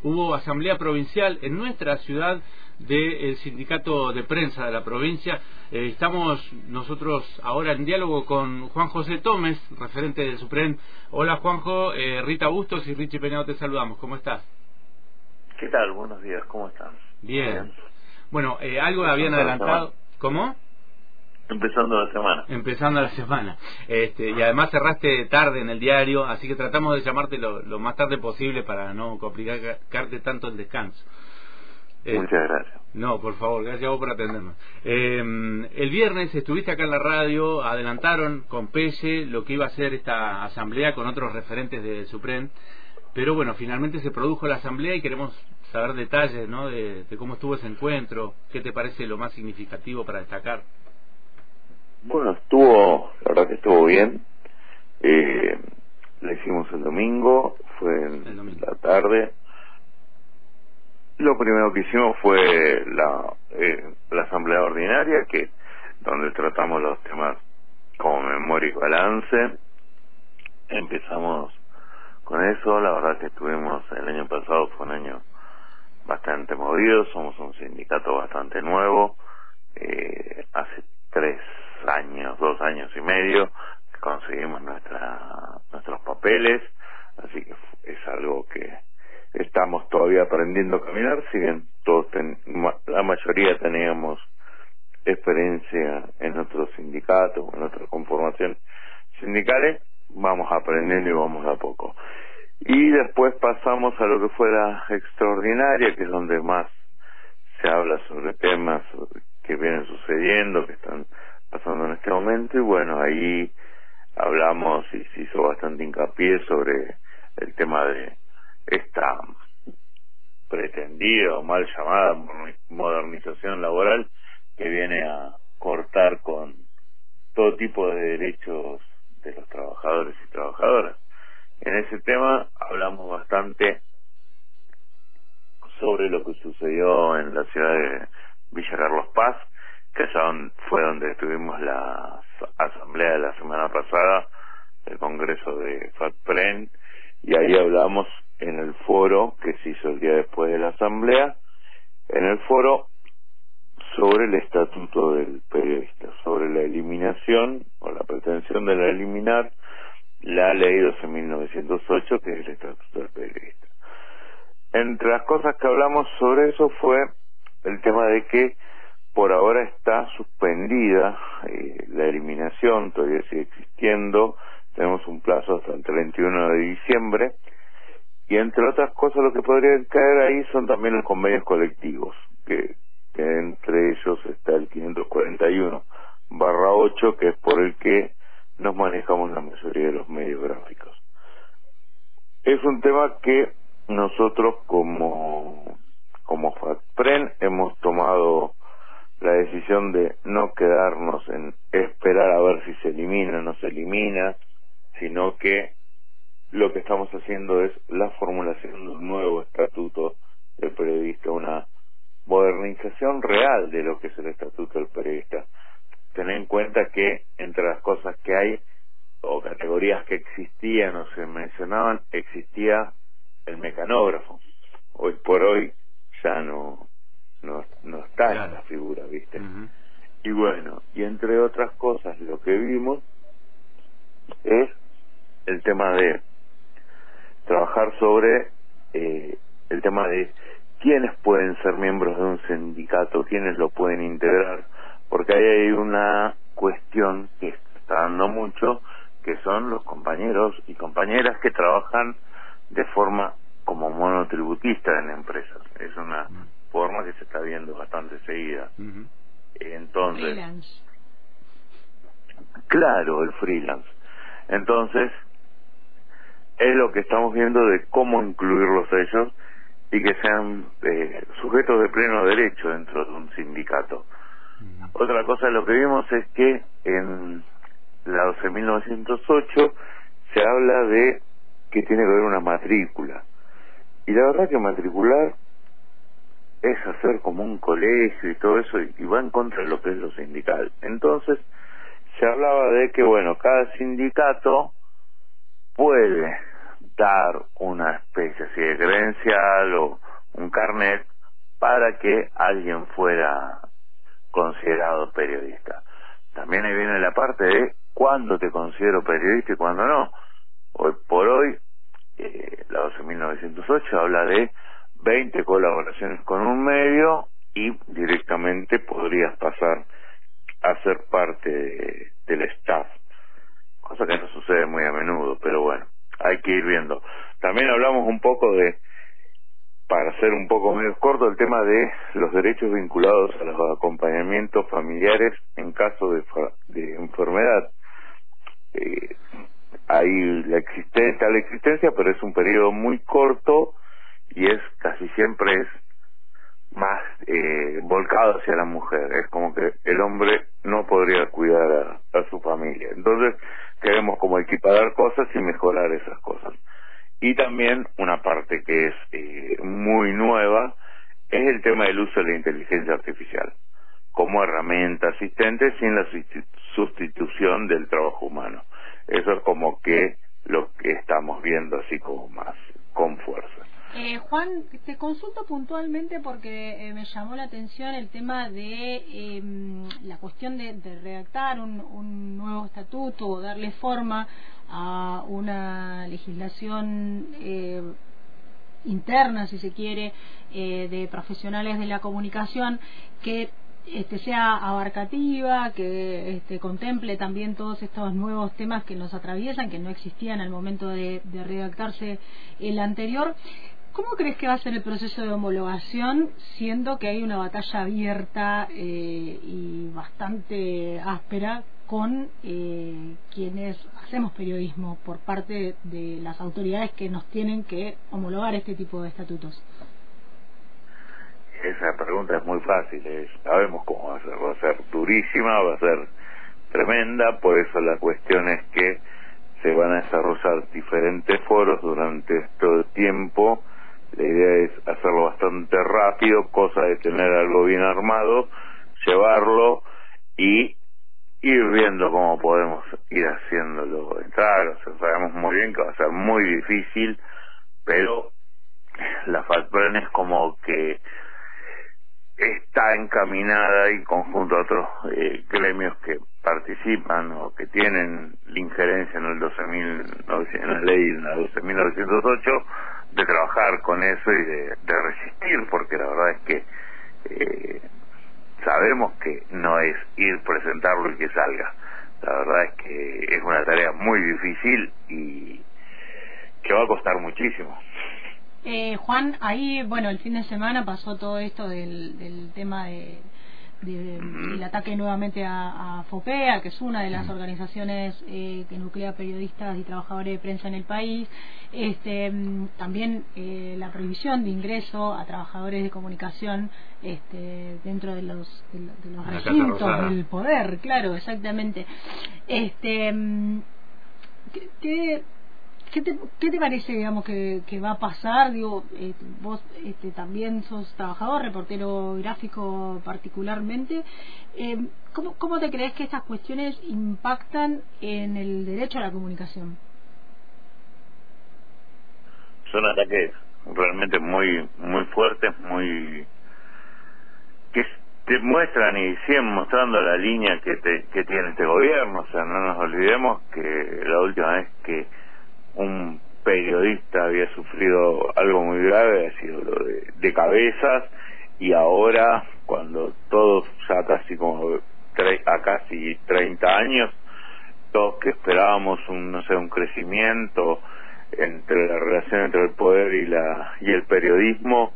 hubo asamblea provincial en nuestra ciudad del sindicato de prensa de la provincia. Estamos nosotros ahora en diálogo con Juan José Tomes, referente del SUPREN. Hola Juanjo, Rita Bustos y Richie Penedo te saludamos. ¿Cómo estás? ¿Qué tal? Buenos días, ¿cómo están? Bien. Bueno, algo habían adelantado. ¿Cómo? Empezando la semana. Empezando la semana. Y además cerraste tarde en el diario, así que tratamos de llamarte lo más tarde posible para no complicarte tanto el descanso. Muchas gracias. No, por favor, gracias a vos por atendernos. El viernes estuviste acá en la radio, adelantaron con Pelle lo que iba a ser esta asamblea con otros referentes del SUPREN, pero bueno, finalmente se produjo la asamblea y queremos saber detalles, ¿no? de cómo estuvo ese encuentro, qué te parece lo más significativo para destacar. Bueno, la verdad que estuvo bien. La hicimos el domingo, fue en la tarde. Lo primero que hicimos fue la asamblea ordinaria, donde tratamos los temas como memoria y balance. Empezamos con eso. La verdad que el año pasado fue un año bastante movido. Somos un sindicato bastante nuevo. Hace 2 años y medio que conseguimos nuestros papeles, así que es algo que estamos todavía aprendiendo a caminar, si bien la mayoría teníamos experiencia en otros sindicatos, en otras conformaciones sindicales. Vamos aprendiendo y vamos a poco. Y después pasamos a lo que fue la extraordinaria, que es donde más se habla sobre temas que vienen sucediendo, que están pasando en este momento, y bueno, ahí hablamos y se hizo bastante hincapié sobre el tema de esta pretendida o mal llamada modernización laboral que viene a cortar con todo tipo de derechos de los trabajadores y trabajadoras. En ese tema hablamos bastante sobre lo que sucedió en la ciudad de Villa Carlos Paz, que fue donde tuvimos la asamblea de la semana pasada, el congreso de FATPREN, y ahí hablamos en el foro que se hizo el día después de la asamblea, en el foro sobre el estatuto del periodista, sobre la eliminación o la pretensión de eliminar la ley 12.908, que es el estatuto del periodista. Entre las cosas que hablamos sobre eso fue el tema de que por ahora está suspendida la eliminación, todavía sigue existiendo, tenemos un plazo hasta el 31 de diciembre, y entre otras cosas lo que podría caer ahí son también los convenios colectivos, que entre ellos está el 541/8, que es por el que nos manejamos la mayoría de los medios gráficos. Es un tema que nosotros como FATPREN hemos tomado la decisión de no quedarnos en esperar a ver si se elimina o no se elimina, sino que lo que estamos haciendo es la formulación de un nuevo estatuto del periodista, una modernización real de lo que es el estatuto del periodista. Ten en cuenta que entre las cosas que hay, o categorías que existían o se mencionaban, existía el mecanógrafo. Hoy por hoy ya no está claro. en la figura, ¿viste? Uh-huh. Y bueno, y entre otras cosas lo que vimos es el tema de trabajar sobre el tema de quiénes pueden ser miembros de un sindicato, quiénes lo pueden integrar, porque ahí hay una cuestión que está dando mucho, que son los compañeros y compañeras que trabajan de forma como monotributista en empresas. Es una forma que se está viendo bastante seguida. Uh-huh. Entonces, freelance. Claro, el freelance. Entonces, es lo que estamos viendo de cómo incluirlos a ellos y que sean sujetos de pleno derecho dentro de un sindicato. Uh-huh. Otra cosa lo que vimos es que en la 12.908 se habla de que tiene que haber una matrícula. Y la verdad que matricular es hacer como un colegio y todo eso, y va en contra de lo que es lo sindical. Entonces, se hablaba de que, bueno, cada sindicato puede dar una especie así de credencial o un carnet para que alguien fuera considerado periodista. También ahí viene la parte de cuándo te considero periodista y cuándo no. Hoy por hoy, la 12.908 habla de 20 colaboraciones con un medio y directamente podrías pasar a ser parte del staff, cosa que no sucede muy a menudo, pero bueno, hay que ir viendo. También hablamos un poco de, para hacer un poco menos corto, el tema de los derechos vinculados a los acompañamientos familiares en caso de enfermedad. Ahí está la existencia, pero es un periodo muy corto y casi siempre es más volcado hacia la mujer. Es como que el hombre no podría cuidar a su familia. Entonces queremos como equiparar cosas y mejorar esas cosas. Y también una parte que es muy nueva es el tema del uso de la inteligencia artificial como herramienta asistente sin la sustitución del trabajo humano. Eso es como que lo que estamos viendo así como más con fuerza. Juan, te consulto puntualmente porque me llamó la atención el tema de la cuestión de redactar un nuevo estatuto o darle forma a una legislación interna, si se quiere, de profesionales de la comunicación que sea abarcativa, que contemple también todos estos nuevos temas que nos atraviesan, que no existían al momento de redactarse el anterior. ¿Cómo crees que va a ser el proceso de homologación, siendo que hay una batalla abierta y bastante áspera con quienes hacemos periodismo por parte de las autoridades que nos tienen que homologar este tipo de estatutos? Esa pregunta es muy fácil, sabemos cómo va a ser durísima, va a ser tremenda, por eso la cuestión es que se van a desarrollar diferentes foros durante este tiempo. La idea es hacerlo bastante rápido, cosa de tener algo bien armado, llevarlo y ir viendo cómo podemos ir haciéndolo entrar. O sea, sabemos muy bien que va a ser muy difícil, pero la FATPREN es como que está encaminada en conjunto a otros gremios que participan o que tienen la injerencia en el 12.900, en la ley, en la 12.908, de trabajar con eso y de resistir, porque la verdad es que sabemos que no es ir, presentarlo y que salga. La verdad es que es una tarea muy difícil y que va a costar muchísimo. Juan, ahí, bueno, el fin de semana pasó todo esto del tema del ataque nuevamente a FOPEA, que es una de las organizaciones que nuclea periodistas y trabajadores de prensa en el país. También la prohibición de ingreso a trabajadores de comunicación dentro de los recintos del poder, claro, exactamente. ¿Qué te parece, digamos, que va a pasar? Digo, vos también sos trabajador, reportero gráfico particularmente. ¿Cómo te crees que estas cuestiones impactan en el derecho a la comunicación? Son ataques realmente muy muy fuertes, muy que te muestran y siguen mostrando la línea que tiene este gobierno. O sea, no nos olvidemos que la última vez que un periodista había sufrido algo muy grave ha sido lo de Cabezas, y ahora cuando todos ya casi como a casi 30 años, todos que esperábamos un crecimiento entre la relación entre el poder y el periodismo,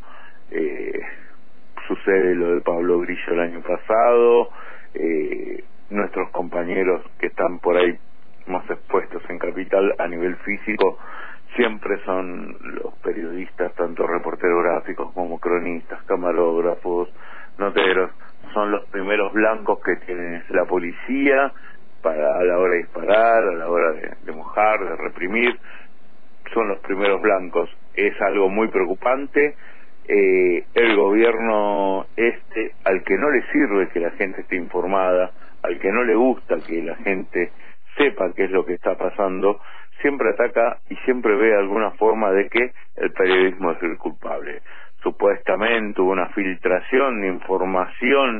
sucede lo de Pablo Grillo el año pasado. Nuestros compañeros que están por ahí más expuestos en Capital a nivel físico siempre son los periodistas, tanto reporteros gráficos como cronistas, camarógrafos, noteros. Son los primeros blancos que tiene la policía a la hora de disparar, a la hora de mojar, de reprimir. Son los primeros blancos. Es algo muy preocupante. El gobierno al que no le sirve que la gente esté informada, al que no le gusta que la gente sepa qué es lo que está pasando, siempre ataca y siempre ve alguna forma de que el periodismo es el culpable. Supuestamente hubo una filtración de información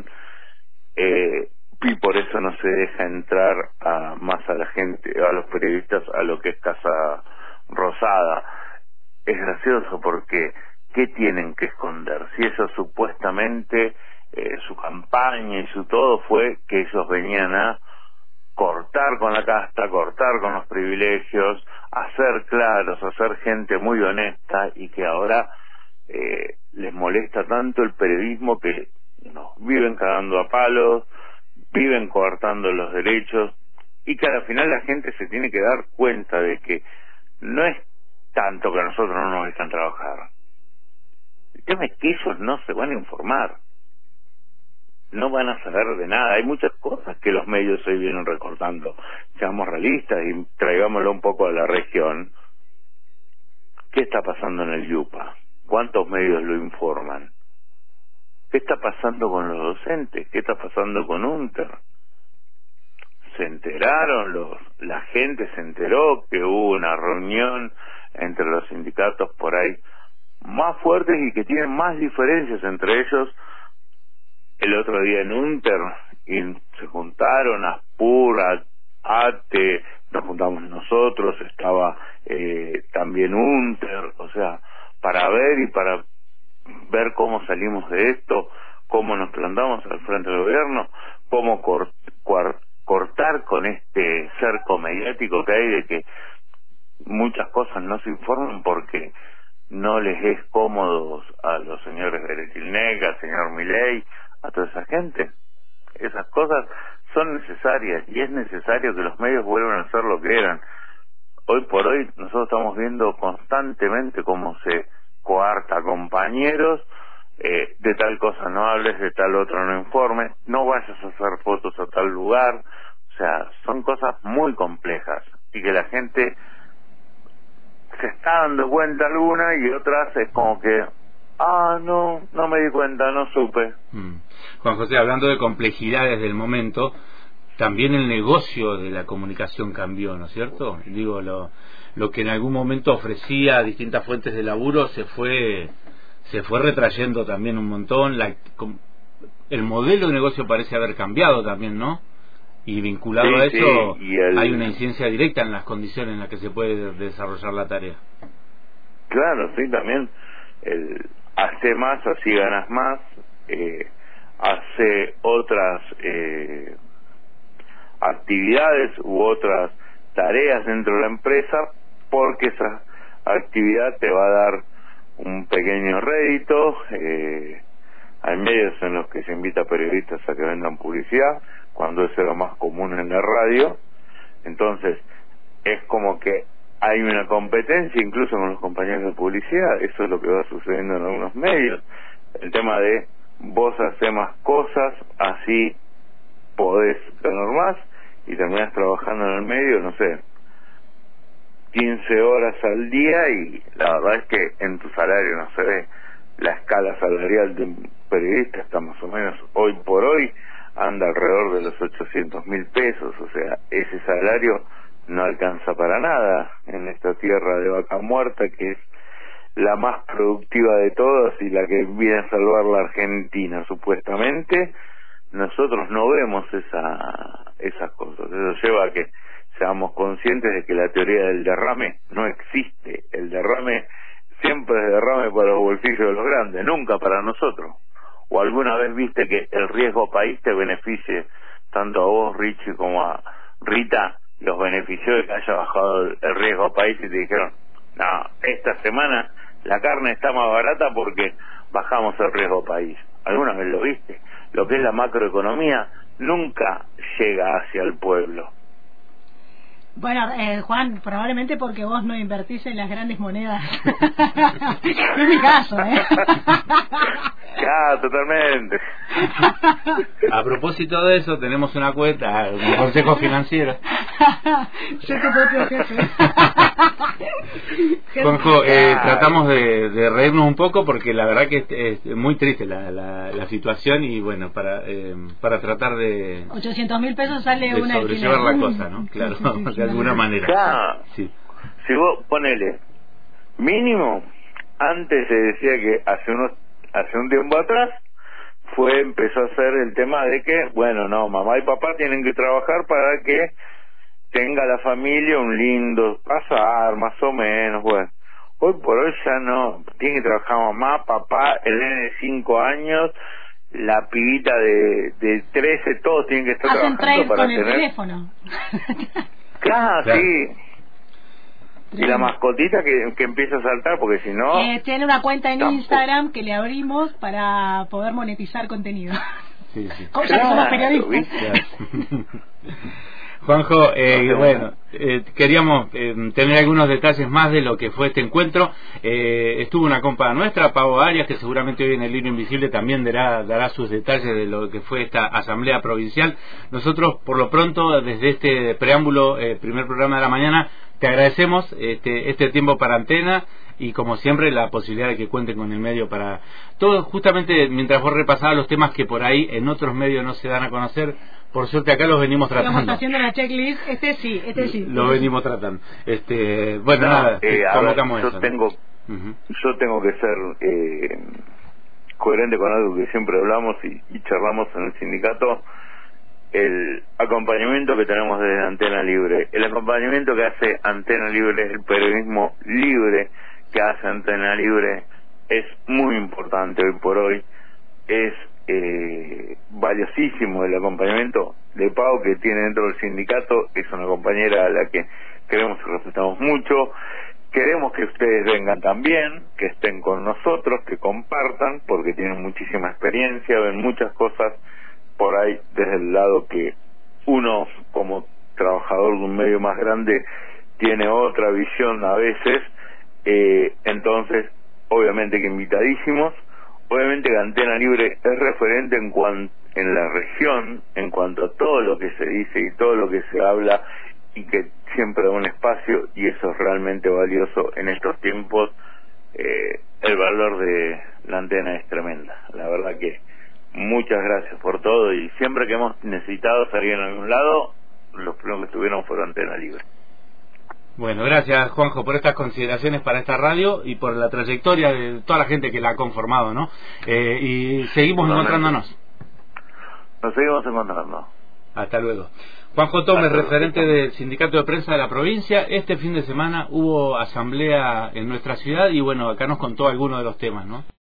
y por eso no se deja entrar más a la gente, a los periodistas, a lo que es Casa Rosada. Es gracioso porque ¿qué tienen que esconder? Si eso supuestamente su campaña y su todo fue que ellos venían a cortar con la casta, cortar con los privilegios, a ser claros, a ser gente muy honesta, y que ahora les molesta tanto el periodismo que nos viven cagando a palos, viven coartando los derechos, y que al final la gente se tiene que dar cuenta de que no es tanto que a nosotros no nos dejan trabajar. El tema es que ellos no se van a informar, no van a saber de nada. Hay muchas cosas que los medios hoy vienen recortando. Seamos realistas y traigámoslo un poco a la región. ¿Qué está pasando en el Yupa? ¿Cuántos medios lo informan? ¿Qué está pasando con los docentes? ¿Qué está pasando con UNTER? Se enteraron, la gente se enteró que hubo una reunión entre los sindicatos por ahí más fuertes y que tienen más diferencias entre ellos. El otro día en UNTER y se juntaron ASPUR, ATE, nos juntamos nosotros, estaba también UNTER, o sea, para ver cómo salimos de esto, cómo nos plantamos al frente del gobierno, cómo cortar con este cerco mediático que hay de que muchas cosas no se informan porque no les es cómodo a los señores Beretilnec, al señor Milei, a toda esa gente. Esas cosas son necesarias y es necesario que los medios vuelvan a ser lo que eran. Hoy por hoy nosotros estamos viendo constantemente cómo se coarta a compañeros, de tal cosa no hables, de tal otro no informes, no vayas a hacer fotos a tal lugar. O sea, son cosas muy complejas y que la gente se está dando cuenta alguna y otras es como que no me di cuenta, no supe. Juan José, hablando de complejidades del momento, también el negocio de la comunicación cambió, ¿no es cierto? Digo, lo que en algún momento ofrecía distintas fuentes de laburo se fue retrayendo también un montón. El modelo de negocio parece haber cambiado también, ¿no? Y vinculado a eso hay una incidencia directa en las condiciones en las que se puede desarrollar la tarea. Claro, sí, también hace más, así ganas más, hace otras actividades u otras tareas dentro de la empresa, porque esa actividad te va a dar un pequeño rédito. Hay medios en los que se invita a periodistas a que vendan publicidad, cuando eso era más común en la radio. Entonces es como que hay una competencia incluso con los compañeros de publicidad. Eso es lo que va sucediendo en algunos medios, el tema de vos hacés más cosas, así podés ganar más y terminás trabajando en el medio, no sé, 15 horas al día, y la verdad es que en tu salario no se ve. La escala salarial de un periodista está más o menos, hoy por hoy, anda alrededor de los 800.000 pesos, o sea, ese salario no alcanza para nada en esta tierra de vaca muerta, que es la más productiva de todas y la que viene a salvar la Argentina, supuestamente. Nosotros no vemos esas cosas. Eso lleva a que seamos conscientes de que la teoría del derrame no existe. El derrame siempre es derrame para los bolsillos de los grandes, nunca para nosotros. ¿O alguna vez viste que el riesgo país te beneficie tanto a vos, Richie, como a Rita? Los benefició de que haya bajado el riesgo país y te dijeron, no, esta semana la carne está más barata porque bajamos el riesgo país. ¿Alguna vez lo viste? Lo que es la macroeconomía nunca llega hacia el pueblo. Bueno, Juan, probablemente porque vos no invertís en las grandes monedas. No es mi caso, Ya, totalmente. A propósito de eso, tenemos una cuenta, un consejo financiero. Yo tu propio jefe. Juanjo, tratamos de reírnos un poco porque la verdad que es muy triste la situación, y bueno, para tratar de 800.000 pesos sale de una sobrellevar la cosa, ¿no? Claro, de alguna manera. Ya. Sí. si vos ponele mínimo, antes se decía que hace un tiempo atrás empezó a ser el tema de que, bueno, no, mamá y papá tienen que trabajar para que tenga la familia un lindo pasar, más o menos. Bueno, hoy por hoy ya no, tiene que trabajar mamá, papá, el nene de 5 años, la pibita de 13, todos tienen que estar hacen trabajando para con tener... el teléfono. Claro, sí. Y la mascotita que empieza a saltar, porque si no... tiene una cuenta en tampoco. Instagram que le abrimos para poder monetizar contenido. Sí, sí. Ya que somos periodistas. Claro. Juanjo, bueno, queríamos tener algunos detalles más de lo que fue este encuentro. Estuvo una compa nuestra, Pavo Arias, que seguramente hoy en el Hilo Invisible también dará sus detalles de lo que fue esta asamblea provincial. Nosotros, por lo pronto, desde este preámbulo, primer programa de la mañana, te agradecemos este tiempo para Antena y, como siempre, la posibilidad de que cuenten con el medio para todo, justamente mientras vos repasabas los temas que por ahí en otros medios no se dan a conocer. Por suerte acá los venimos tratando. Estamos haciendo la checklist. Este sí. Lo venimos tratando. Bueno, no, nada, convocamos yo eso. Yo tengo que ser coherente con algo que siempre hablamos y charlamos en el sindicato. El acompañamiento que tenemos desde Antena Libre, el acompañamiento que hace Antena Libre, el periodismo libre que hace Antena Libre, es muy importante hoy por hoy. Es valiosísimo el acompañamiento de Pau que tiene dentro del sindicato. Es una compañera a la que queremos y respetamos mucho. Queremos que ustedes vengan también, que estén con nosotros, que compartan, porque tienen muchísima experiencia, ven muchas cosas por ahí desde el lado que uno, como trabajador de un medio más grande, tiene otra visión a veces. Entonces, obviamente que invitadísimos. Obviamente que Antena Libre es referente en la región en cuanto a todo lo que se dice y todo lo que se habla, y que siempre da un espacio, y eso es realmente valioso en estos tiempos. El valor de la antena es tremenda. La verdad que muchas gracias por todo, y siempre que hemos necesitado salir en algún lado, los primeros que estuvieron fueron Antena Libre. Bueno, gracias Juanjo por estas consideraciones para esta radio y por la trayectoria de toda la gente que la ha conformado, ¿no? Y seguimos encontrándonos. Nos seguimos encontrando. Hasta luego. Juanjo Tomes, referente del Sindicato de Prensa de la provincia. Este fin de semana hubo asamblea en nuestra ciudad y bueno, acá nos contó algunos de los temas, ¿no?